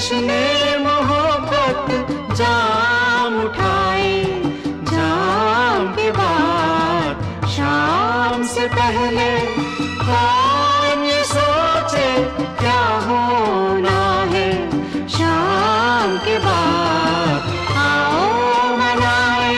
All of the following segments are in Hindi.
जश्ने मोहब्बत जाम उठाए, जाम के बाद शाम से पहले कौन ये सोचे क्या होना है, शाम के बाद आओ मनाए।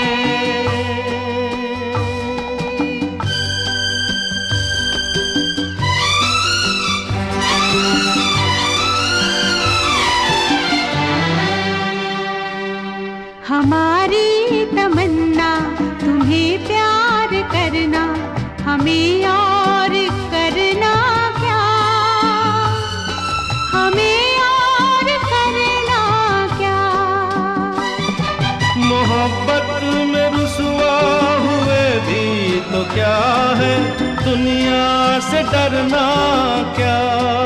हमारी तमन्ना तुम्हें प्यार करना, हमें और करना क्या, हमें और करना क्या। मोहब्बत में रुसवा हुए भी तो क्या है, दुनिया से डरना क्या।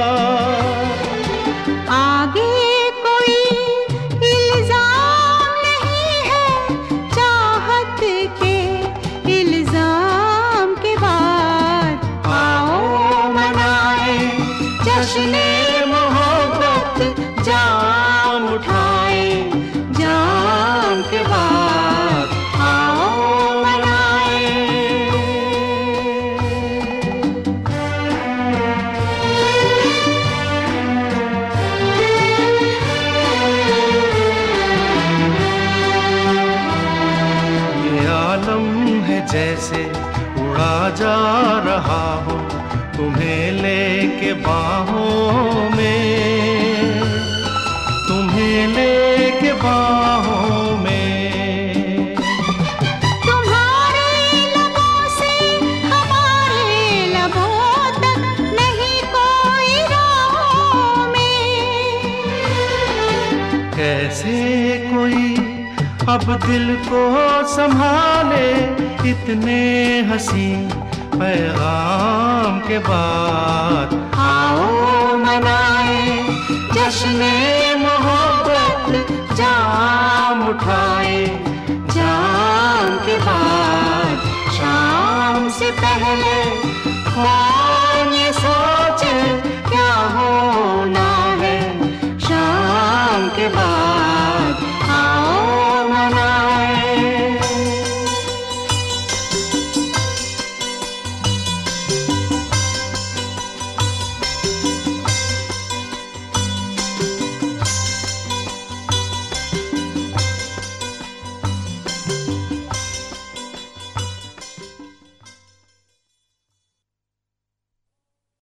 आगे कोई इल्जाम नहीं है, चाहत के इल्जाम के बाद आओ मनाए जश्ने मोहब्बत जाम उठाए, जाम के बाद आओ मनाए। ये आलम है जैसे उड़ा जा रहा हो, तुम्हें लेके बाहों में, तुम्हें लेके बाहों में। तुम्हारे लबों से हमारे लबों तक नहीं कोई राहों में। कैसे कोई अब दिल को संभाले, इतने हंसी पैगाम के बाद आओ मनाए जश्ने मोहब्बत जाम उठाए, जाम के बाद शाम से पहले